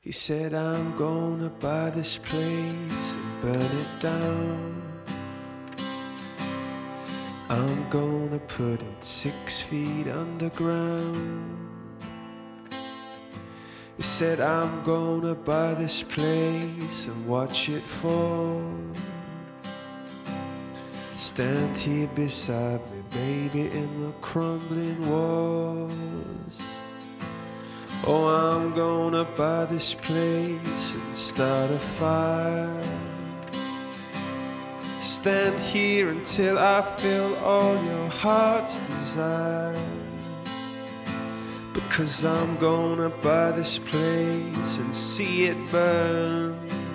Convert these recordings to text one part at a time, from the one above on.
He said, I'm gonna buy this place and burn it down. I'm gonna put it 6 feet underground. He said, I'm gonna buy this place and watch it fall. Stand here beside me, baby, in the crumbling walls. Oh, I'm gonna buy this place and start a fire. Stand here until I fill all your heart's desires. Because I'm gonna buy this place and see it burn,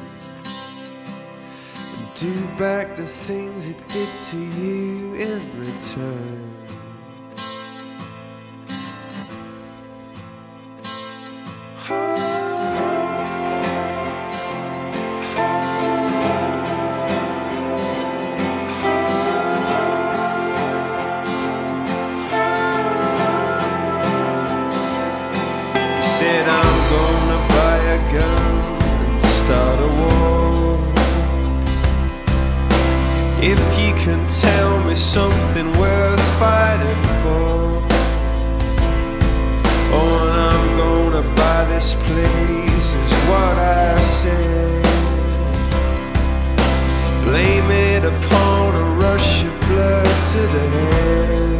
and do back the things it did to you in return. Said I'm gonna buy a gun and start a war. If you can tell me something worth fighting for. Oh, and I'm gonna buy this place is what I said. Blame it upon a rush of blood to the head.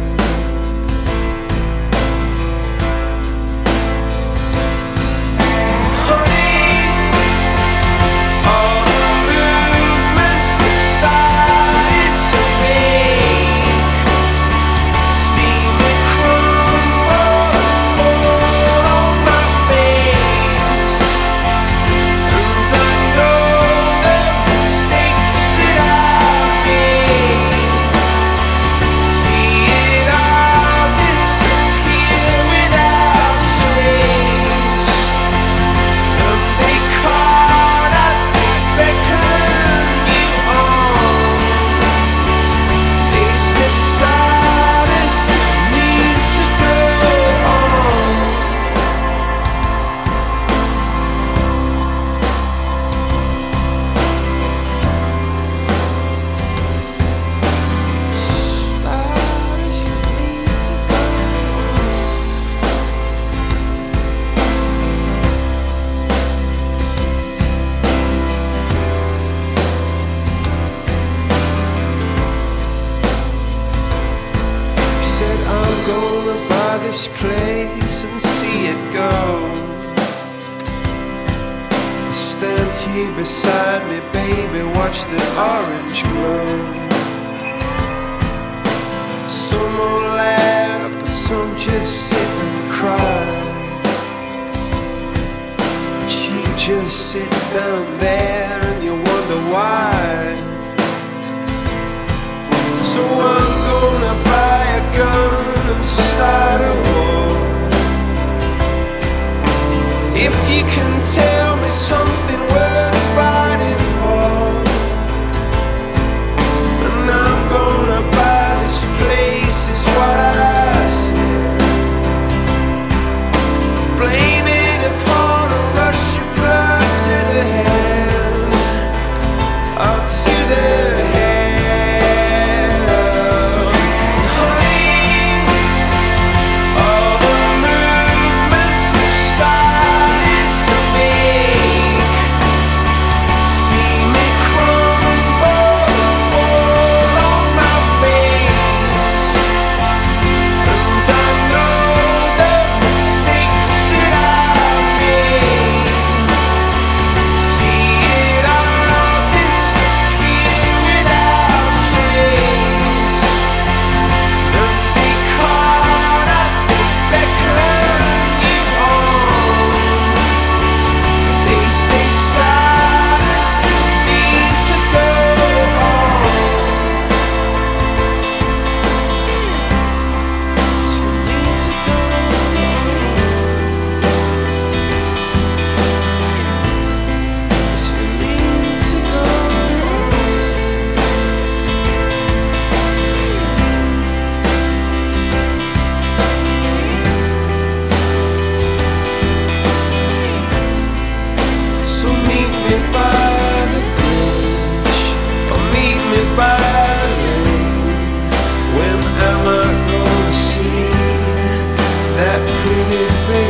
Gonna buy this place and see it go. Stand here beside me, baby, watch the orange glow. Some will laugh, but some just sit and cry. But you just sit down there and you wonder why. So I'm gonna buy a gun and start a war. If you can tell me something worth fighting for. And I'm gonna buy this place is what I said. Blame it upon a rush of blood to the head, or to the head. All the movements are starting to be. me by the bridge, or meet me by the lake. When am I gonna see that pretty face?